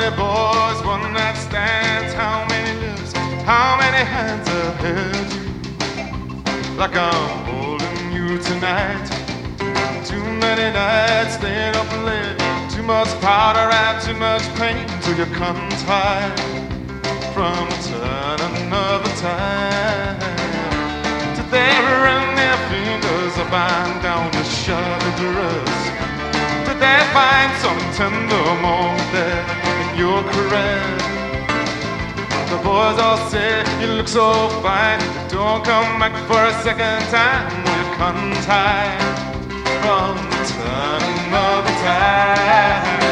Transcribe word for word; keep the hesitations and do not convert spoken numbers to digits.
many boys, one night stands, how many lips, how many hands have held you like I'm holding you tonight. Too many nights staying up late, too much powder and too much pain till you're contrite from a turn another time. Till they run their fingers up and down your shabby dress. Till they find some tender moment there in your caress. The boys all say you look so fine, don't come back for a second time. Will you contrite from the turn of the tide?